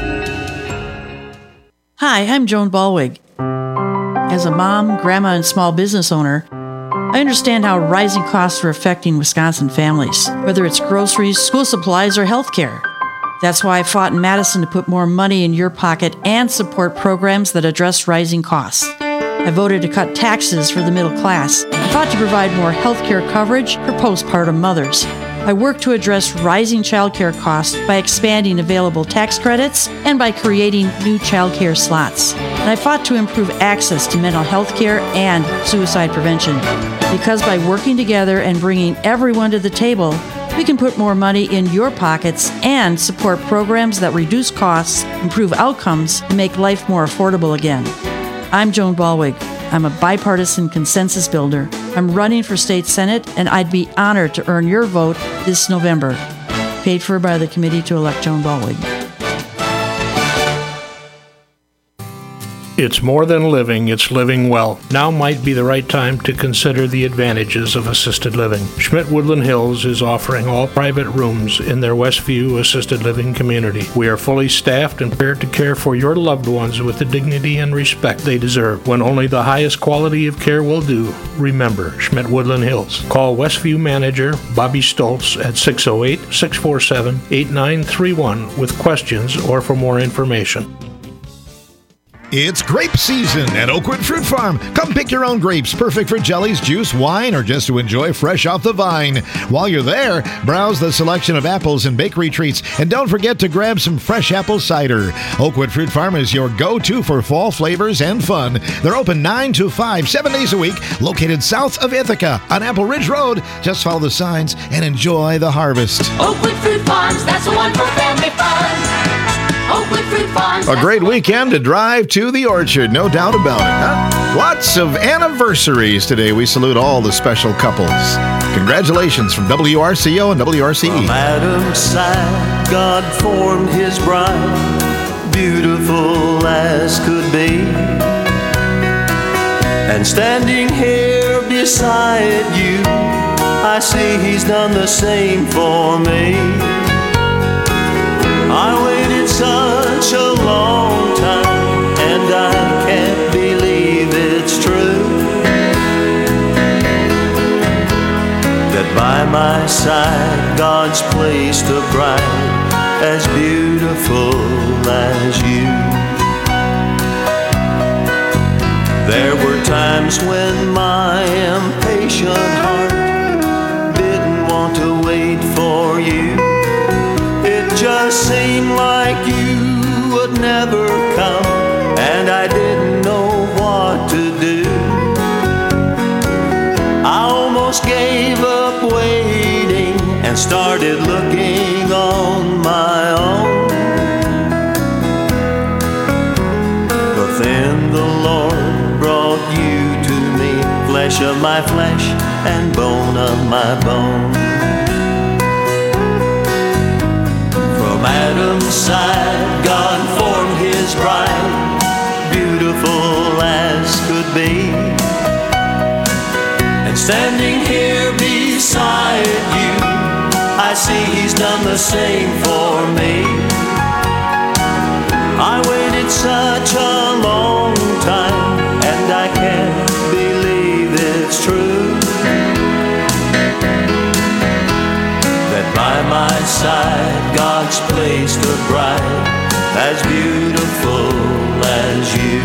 Hi, I'm Joan Balwig. As a mom, grandma, and small business owner, I understand how rising costs are affecting Wisconsin families, whether it's groceries, school supplies, or healthcare. That's why I fought in Madison to put more money in your pocket and support programs that address rising costs. I voted to cut taxes for the middle class. I fought to provide more healthcare coverage for postpartum mothers. I worked to address rising childcare costs by expanding available tax credits and by creating new childcare slots. And I fought to improve access to mental health care and suicide prevention. Because by working together and bringing everyone to the table, we can put more money in your pockets and support programs that reduce costs, improve outcomes, and make life more affordable again. I'm Joan Balwig. I'm a bipartisan consensus builder. I'm running for state senate, and I'd be honored to earn your vote this November. Paid for by the Committee to Elect Joan Balwig. It's more than living, it's living well. Now might be the right time to consider the advantages of assisted living. Schmidt Woodland Hills is offering all private rooms in their Westview assisted living community. We are fully staffed and prepared to care for your loved ones with the dignity and respect they deserve. When only the highest quality of care will do, remember Schmidt Woodland Hills. Call Westview Manager Bobby Stoltz at six oh eight, six four seven, eight nine three one with questions or for more information. It's grape season at Oakwood Fruit Farm. Come pick your own grapes, perfect for jellies, juice, wine, or just to enjoy fresh off the vine. While you're there, browse the selection of apples and bakery treats, and don't forget to grab some fresh apple cider. Oakwood Fruit Farm is your go-to for fall flavors and fun. They're open nine to five, seven days a week, located south of Ithaca on Apple Ridge Road. Just follow the signs and enjoy the harvest. Oakwood Fruit Farms, that's the one for family fun. Oakwood Fruit Farms. A great weekend to drive to the orchard, no doubt about it, huh? Lots of anniversaries today. We salute all the special couples. Congratulations from W R C O and W R C E. From Adam's side, God formed his bride, beautiful as could be. And standing here beside you, I I see he's done the same for me. I waited such a long time, and I can't believe it's true, that by my side God's placed a bride as beautiful as you. There were times when my impatient heart didn't want to wait for you. It just seemed like you would never come, and I didn't know what to do. I almost gave up waiting and started looking on my own. But then the Lord brought you to me, flesh of my flesh and bone of my bone. From Adam's side God formed his bride, beautiful as could be. And standing here beside you, I see he's done the same for me. I waited such a long time, and I can't believe it's true, that by my side God's placed a bride as beautiful as you.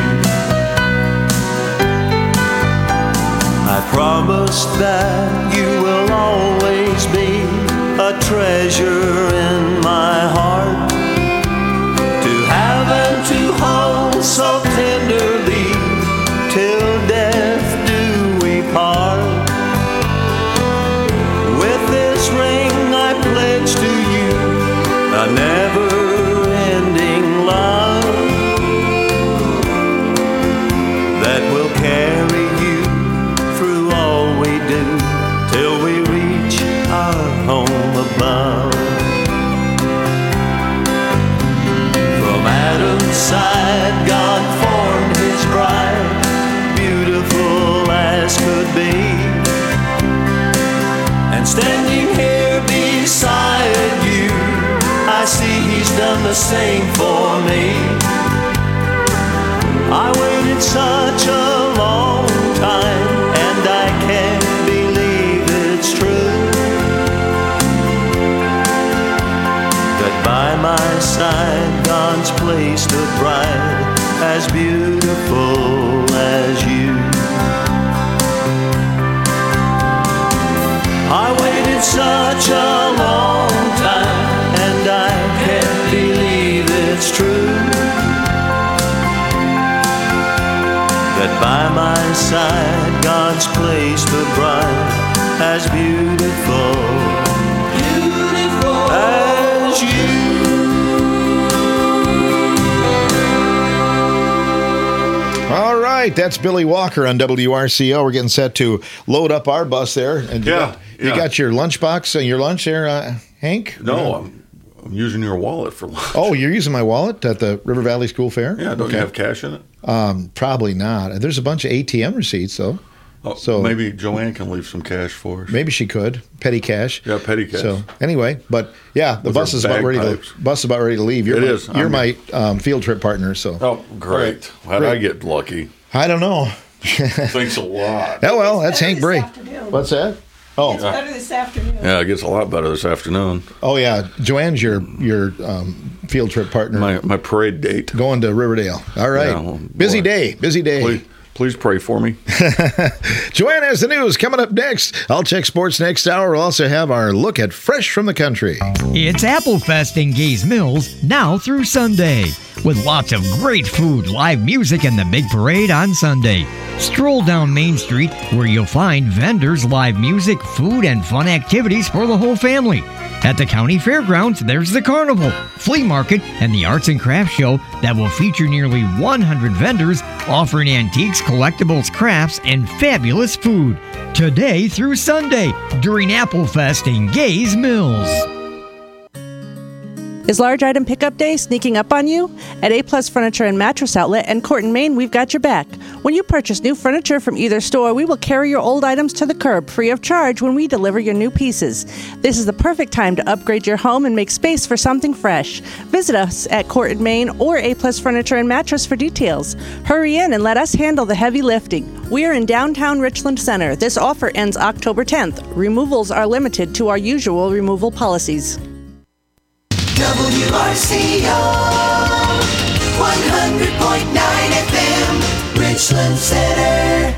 I promise that you will always be a treasure in my heart, to have and to hold so tenderly, till death do we part. With this ring I pledge to you a never-ending love that will carry you through all we do, till we reach our home above. From Adam's side God formed his bride, beautiful as could be. And standing here beside you, I see he's done the same for me. I waited such a long time, and I can't believe it's true, that by my side God's placed a bride as beautiful as you. I waited such a long time, and I can't believe it's true, that by my side God's placed a bride as beautiful, beautiful as you. All right, that's Billy Walker on W R C O. We're getting set to load up our bus there. And you Yeah, got, you yeah. got your lunchbox and your lunch there, uh, Hank? No, I'm, I'm using your wallet for lunch. Oh, you're using my wallet at the River Valley School Fair? Yeah, don't Okay. you have cash in it? Um, probably not. There's a bunch of A T M receipts, though. Oh, so maybe Joanne can leave some cash for us. Maybe she could. Petty cash. Yeah, petty cash. So anyway, but yeah, the With bus her is about ready to bagpipes. bus is about ready to leave. You're It my, is. You're I'm- my um, field trip partner. So Oh, great. How did I get lucky? I don't know. Thanks a lot. Oh well, that's Hank Bray. What's that? Oh, Better this afternoon. Yeah, it gets a lot better this afternoon. oh yeah. Joanne's your your um, field trip partner. My my parade date. Going to Riverdale. All right. Yeah, well, busy boy. day. Busy day. Please, please pray for me. Joanne has the news coming up next. I'll check sports next hour. We'll also have our look at Fresh from the Country. It's Apple Fest in Gays Mills now through Sunday, with lots of great food, live music, and the big parade on Sunday. Stroll down Main Street where you'll find vendors, live music, food, and fun activities for the whole family. At the county fairgrounds, there's the carnival, flea market, and the arts and crafts show that will feature nearly one hundred vendors offering antiques, collectibles, crafts, and fabulous food. Today through Sunday during Apple Fest in Gays Mills. Is large item pickup day sneaking up on you? At A-Plus Furniture and Mattress Outlet in Corton, Maine, we've got your back. When you purchase new furniture from either store, we will carry your old items to the curb free of charge when we deliver your new pieces. This is the perfect time to upgrade your home and make space for something fresh. Visit us at Corton, Maine or A-Plus Furniture and Mattress for details. Hurry in and let us handle the heavy lifting. We are in downtown Richland Center. This offer ends October tenth. Removals are limited to our usual removal policies. W R C O one hundred point nine F M Richland Center.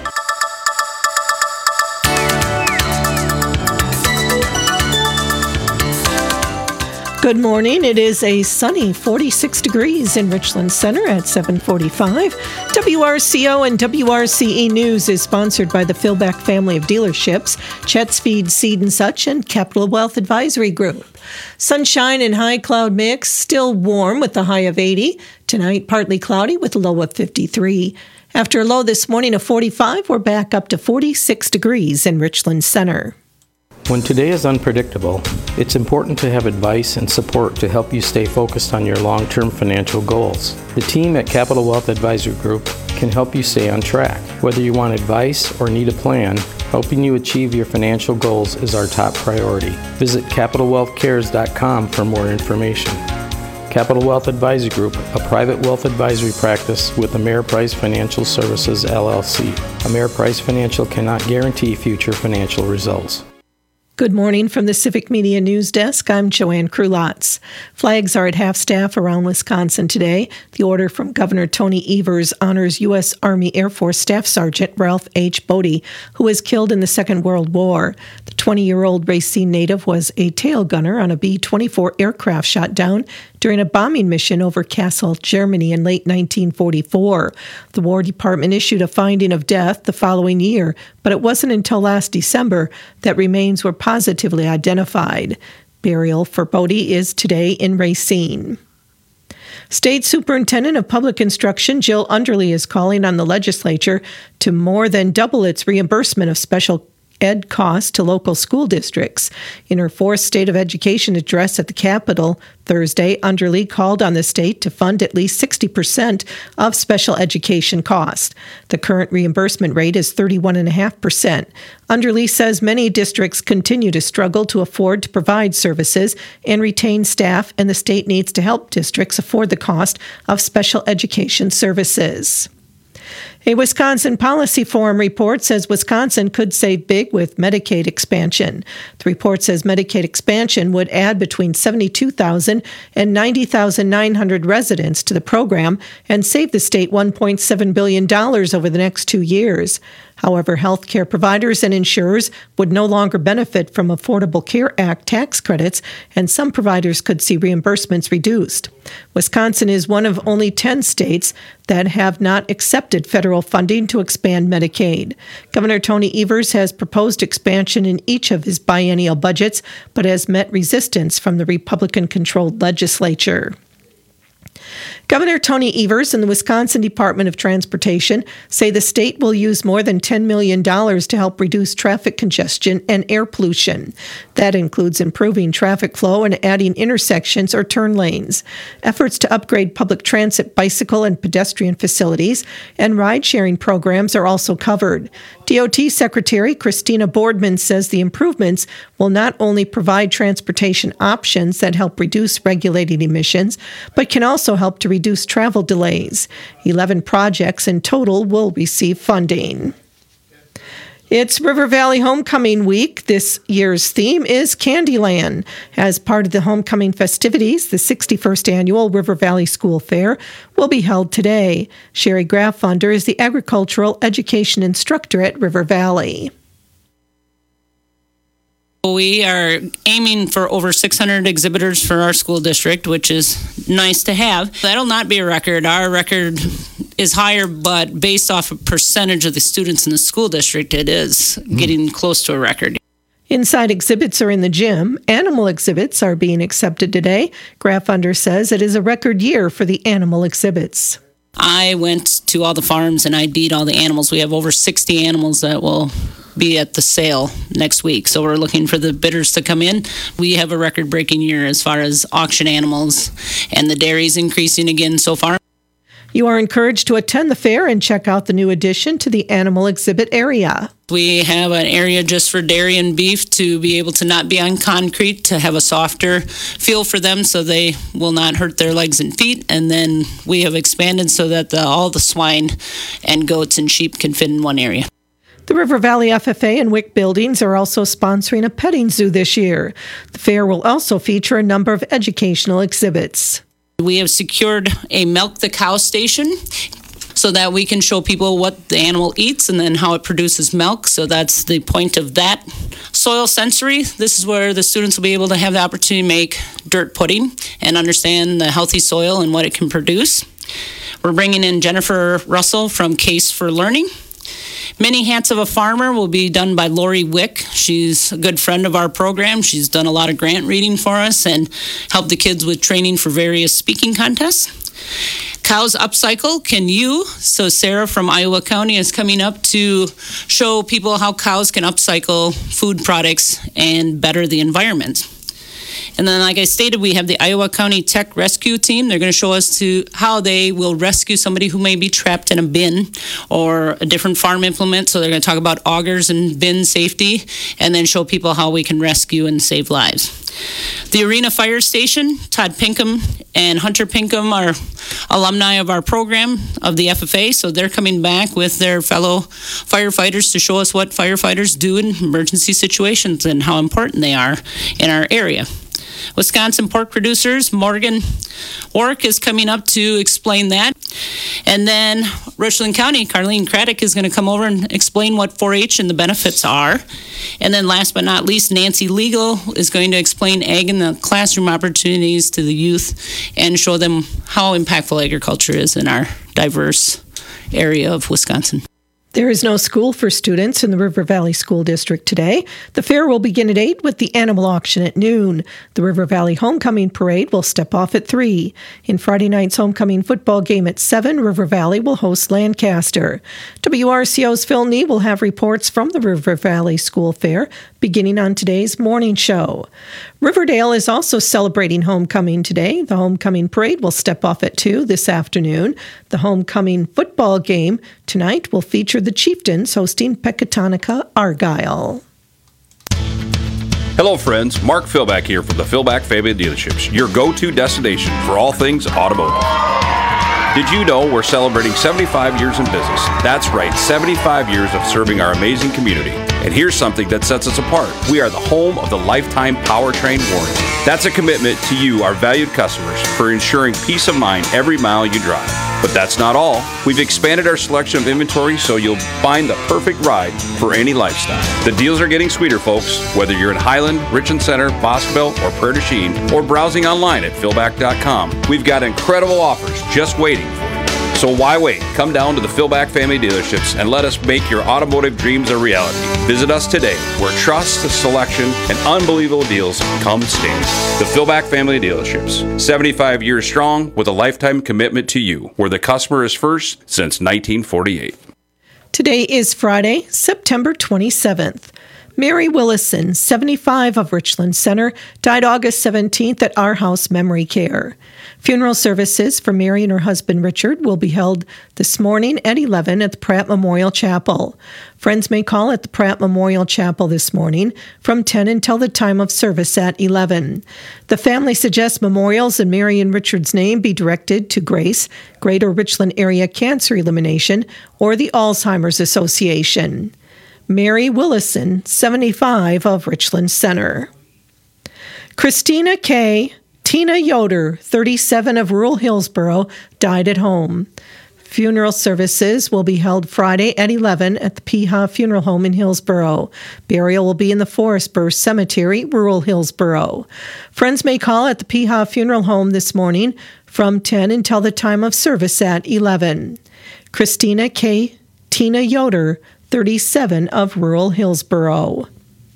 Good morning. It is a sunny forty-six degrees in Richland Center at seven forty-five. W R C O and W R C E News is sponsored by the Philback family of dealerships, Chet's Feed, Seed and Such, and Capital Wealth Advisory Group. Sunshine and high cloud mix, still warm with a high of eighty. Tonight, partly cloudy with a low of fifty-three. After a low this morning of forty-five, we're back up to forty-six degrees in Richland Center. When today is unpredictable, it's important to have advice and support to help you stay focused on your long-term financial goals. The team at Capital Wealth Advisory Group can help you stay on track. Whether you want advice or need a plan, helping you achieve your financial goals is our top priority. Visit capital wealth cares dot com for more information. Capital Wealth Advisory Group, a private wealth advisory practice with Ameriprise Financial Services, L L C. Ameriprise Financial cannot guarantee future financial results. Good morning from the Civic Media News Desk. I'm Joanne Krulotz. Flags are at half-staff around Wisconsin today. The order from Governor Tony Evers honors U S. Army Air Force Staff Sergeant Ralph H. Bodie, who was killed in the Second World War. The twenty-year-old Racine native was a tail gunner on a B twenty-four aircraft shot down during a bombing mission over Kassel, Germany in late nineteen forty-four. The War Department issued a finding of death the following year, but it wasn't until last December that remains were positively identified. Burial for Bodie is today in Racine. State Superintendent of Public Instruction Jill Underly is calling on the legislature to more than double its reimbursement of special ed costs to local school districts. In her fourth State of Education address at the Capitol Thursday, Underly called on the state to fund at least sixty percent of special education costs. The current reimbursement rate is thirty-one point five percent. Underly says many districts continue to struggle to afford to provide services and retain staff, and the state needs to help districts afford the cost of special education services. A Wisconsin Policy Forum report says Wisconsin could save big with Medicaid expansion. The report says Medicaid expansion would add between seventy-two thousand and ninety thousand nine hundred residents to the program and save the state one point seven billion dollars over the next two years. However, health care providers and insurers would no longer benefit from Affordable Care Act tax credits, and some providers could see reimbursements reduced. Wisconsin is one of only ten states that have not accepted federal funding to expand Medicaid. Governor Tony Evers has proposed expansion in each of his biennial budgets, but has met resistance from the Republican-controlled legislature. Governor Tony Evers and the Wisconsin Department of Transportation say the state will use more than ten million dollars to help reduce traffic congestion and air pollution. That includes improving traffic flow and adding intersections or turn lanes, efforts to upgrade public transit, bicycle, and pedestrian facilities, and ride-sharing programs are also covered. D O T Secretary Christina Boardman says the improvements will not only provide transportation options that help reduce regulated emissions, but can also help to reduce travel delays. Eleven projects in total will receive funding. It's River Valley Homecoming Week. This year's theme is Candyland. As part of the homecoming festivities, the sixty-first annual River Valley School Fair will be held today. Sherry Graffunder is the agricultural education instructor at River Valley. We are aiming for over six hundred exhibitors for our school district, which is nice to have. That'll not be a record. Our record is higher, but based off a percentage of the students in the school district, it is mm. getting close to a record. Inside exhibits are in the gym. Animal exhibits are being accepted today. Graffunder says it is a record year for the animal exhibits. I went to all the farms and I D'd all the animals. We have over sixty animals that will be at the sale next week. So we're looking for the bidders to come in. We have a record-breaking year as far as auction animals, and the dairy's increasing again so far. You are encouraged to attend the fair and check out the new addition to the animal exhibit area. We have an area just for dairy and beef to be able to not be on concrete, to have a softer feel for them so they will not hurt their legs and feet. And then we have expanded so that the, all the swine and goats and sheep can fit in one area. The River Valley F F A and W I C buildings are also sponsoring a petting zoo this year. The fair will also feature a number of educational exhibits. We have secured a Milk the Cow station so that we can show people what the animal eats and then how it produces milk. So that's the point of that. Soil sensory, this is where the students will be able to have the opportunity to make dirt pudding and understand the healthy soil and what it can produce. We're bringing in Jennifer Russell from Case for Learning. Many Hats of a Farmer will be done by Lori Wick. She's a good friend of our program. She's done a lot of grant reading for us and helped the kids with training for various speaking contests. Cows Upcycle, Can You? So Sarah from Iowa County is coming up to show people how cows can upcycle food products and better the environment. And then, like I stated, we have the Iowa County Tech Rescue Team. They're going to show us to how they will rescue somebody who may be trapped in a bin or a different farm implement. So they're going to talk about augers and bin safety and then show people how we can rescue and save lives. The Arena Fire Station, Todd Pinkham and Hunter Pinkham are alumni of our program of the F F A, so they're coming back with their fellow firefighters to show us what firefighters do in emergency situations and how important they are in our area. Wisconsin pork producers, Morgan Ork is coming up to explain that. And then Richland County, Carlene Craddock is going to come over and explain what four H and the benefits are. And then last but not least, Nancy Legal is going to explain ag in the classroom opportunities to the youth and show them how impactful agriculture is in our diverse area of Wisconsin. There is no school for students in the River Valley School District today. The fair will begin at eight with the animal auction at noon. The River Valley Homecoming Parade will step off at three. In Friday night's homecoming football game at seven, River Valley will host Lancaster. W R C O's Phil Nee will have reports from the River Valley School Fair beginning on today's morning show. Riverdale is also celebrating homecoming today. The homecoming parade will step off at two this afternoon. The homecoming football game tonight will feature the Chieftains hosting Pecatonica Argyle. Hello friends, Mark Philback here from the Philback Family Dealerships, your go-to destination for all things automotive. Did you know we're celebrating seventy-five years in business? That's right, seventy-five years of serving our amazing community. And here's something that sets us apart. We are the home of the lifetime powertrain warranty. That's a commitment to you, our valued customers, for ensuring peace of mind every mile you drive. But that's not all. We've expanded our selection of inventory so you'll find the perfect ride for any lifestyle. The deals are getting sweeter, folks. Whether you're in Highland, Richland Center, Boscoville, or Prairie du Chien, or browsing online at philback dot com, we've got incredible offers just waiting for you. So why wait? Come down to the Philback Family Dealerships and let us make your automotive dreams a reality. Visit us today, where trust, selection, and unbelievable deals come standard. The Philback Family Dealerships, seventy-five years strong with a lifetime commitment to you, where the customer is first since nineteen forty-eight. Today is Friday, September twenty-seventh. Mary Willison, seventy-five, of Richland Center, died August seventeenth at Our House Memory Care. Funeral services for Mary and her husband Richard will be held this morning at eleven at the Pratt Memorial Chapel. Friends may call at the Pratt Memorial Chapel this morning from ten until the time of service at eleven. The family suggests memorials in Mary and Richard's name be directed to GRACE, Greater Richland Area Cancer Elimination, or the Alzheimer's Association. Mary Willison, seventy-five, of Richland Center. Christina K. Tina Yoder, thirty-seven, of rural Hillsboro, died at home. Funeral services will be held Friday at eleven at the Peha Funeral Home in Hillsboro. Burial will be in the Forestburg Cemetery, rural Hillsboro. Friends may call at the Peha Funeral Home this morning from ten until the time of service at eleven. Christina K. Tina Yoder, thirty-seven, of rural Hillsboro.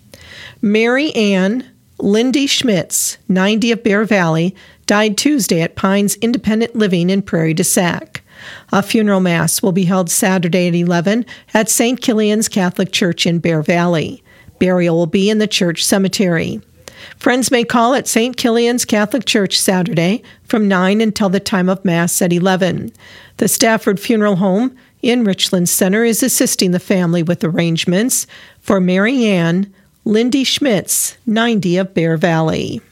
Mary Ann Lindy Schmitz, ninety, of Bear Valley, died Tuesday at Pines Independent Living in Prairie du Sac. A funeral mass will be held Saturday at eleven at Saint Killian's Catholic Church in Bear Valley. Burial will be in the church cemetery. Friends may call at Saint Killian's Catholic Church Saturday from nine until the time of Mass at eleven. The Stafford Funeral Home in Richland Center is assisting the family with arrangements for Mary Ann Lindy Schmitz, ninety, of Bear Valley.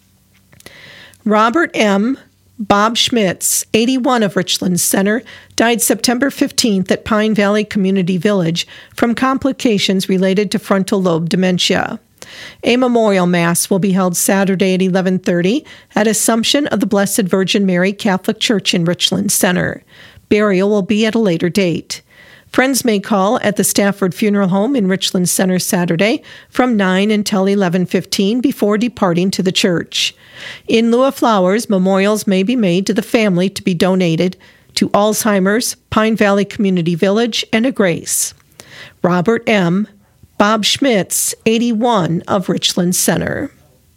Robert M. Bob Schmitz, eighty-one, of Richland Center, died September fifteenth at Pine Valley Community Village from complications related to frontal lobe dementia. A memorial mass will be held Saturday at eleven thirty at Assumption of the Blessed Virgin Mary Catholic Church in Richland Center. Burial will be at a later date. Friends may call at the Stafford Funeral Home in Richland Center Saturday from nine until eleven fifteen before departing to the church. In lieu of flowers, memorials may be made to the family to be donated to Alzheimer's, Pine Valley Community Village, and a Grace. Robert M. Bob Schmitz, eighty-one, of Richland Center.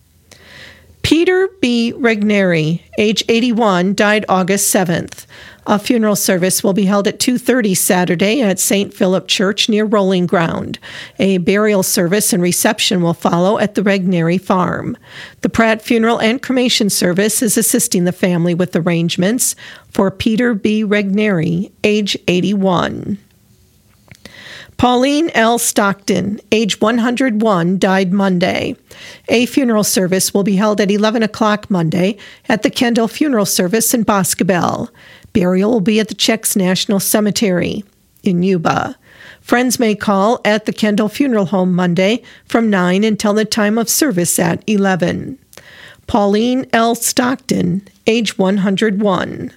Peter B. Regneri, age eighty-one, died August seventh. A funeral service will be held at two thirty Saturday at Saint Philip Church near Rolling Ground. A burial service and reception will follow at the Regneri farm. The Pratt Funeral and Cremation Service is assisting the family with arrangements for Peter B. Regneri, age eighty-one. Pauline L. Stockton, age one hundred one, died Monday. A funeral service will be held at eleven o'clock Monday at the Kendall Funeral Service in Boscobel. Burial will be at the Czechs National Cemetery in Yuba. Friends may call at the Kendall Funeral Home Monday from nine until the time of service at eleven. Pauline L. Stockton, age one hundred one.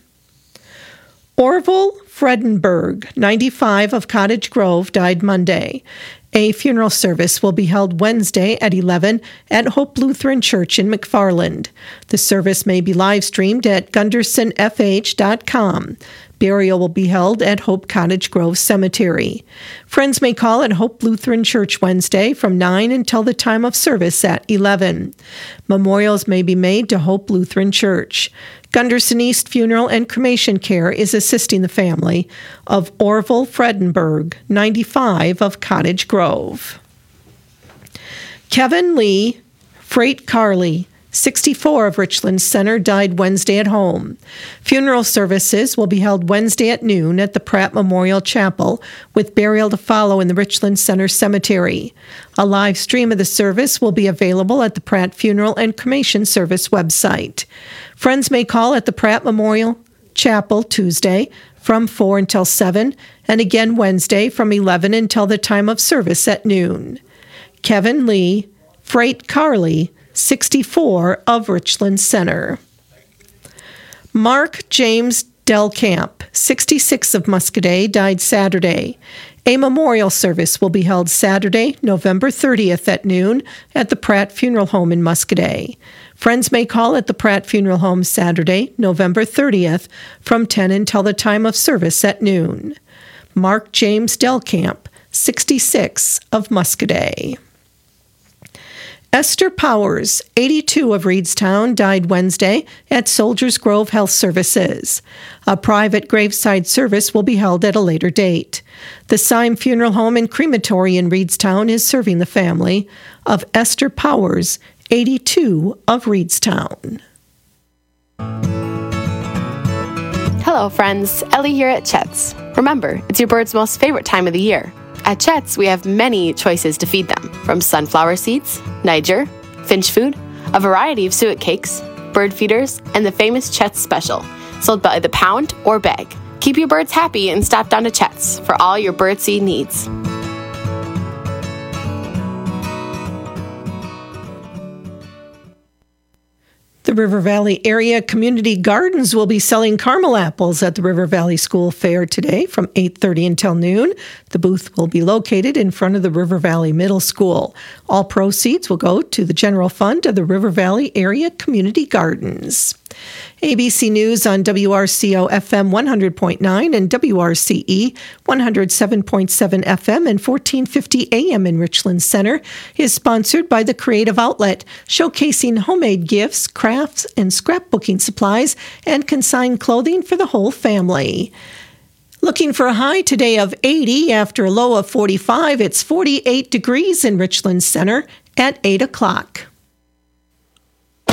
Orville Fredenberg, ninety-five, of Cottage Grove, died Monday. A funeral service will be held Wednesday at eleven at Hope Lutheran Church in McFarland. The service may be live streamed at gunderson f h dot com. Burial will be held at Hope Cottage Grove Cemetery. Friends may call at Hope Lutheran Church Wednesday from nine until the time of service at eleven. Memorials may be made to Hope Lutheran Church. Gunderson East Funeral and Cremation Care is assisting the family of Orville Fredenberg, ninety-five, of Cottage Grove. Kevin Lee Freight Carley, sixty-four, of Richland Center, died Wednesday at home. Funeral services will be held Wednesday at noon at the Pratt Memorial Chapel, with burial to follow in the Richland Center Cemetery. A live stream of the service will be available at the Pratt Funeral and Cremation Service website. Friends may call at the Pratt Memorial Chapel Tuesday from four until seven, and again Wednesday from eleven until the time of service at noon. Kevin Lee Freight Carley, sixty-four, of Richland Center. Mark James Delcamp, sixty-six, of Muscoda, died Saturday. A memorial service will be held Saturday, November thirtieth at noon at the Pratt Funeral Home in Muscoda. Friends may call at the Pratt Funeral Home Saturday, November thirtieth from ten until the time of service at noon. Mark James Delcamp, sixty-six, of Muscoda. Esther Powers, eighty-two, of Reedstown, died Wednesday at Soldiers Grove Health Services. A private graveside service will be held at a later date. The Syme Funeral Home and Crematory in Reedstown is serving the family of Esther Powers, eighty-two, of Reedstown. Hello, friends. Ellie here at Chet's. Remember, it's your bird's most favorite time of the year. At Chet's, we have many choices to feed them, from sunflower seeds, Niger, finch food, a variety of suet cakes, bird feeders, and the famous Chet's Special, sold by the pound or bag. Keep your birds happy and stop down to Chet's for all your birdseed needs. The River Valley Area Community Gardens will be selling caramel apples at the River Valley School Fair today from eight thirty until noon. The booth will be located in front of the River Valley Middle School. All proceeds will go to the general fund of the River Valley Area Community Gardens. A B C News on W R C O F M one hundred point nine and W R C E one oh seven point seven F M and fourteen fifty A M in Richland Center is sponsored by the Creative Outlet, showcasing homemade gifts, crafts, and scrapbooking supplies and consigned clothing for the whole family. Looking for a high today of eighty after a low of forty-five. It's forty-eight degrees in Richland Center at eight o'clock.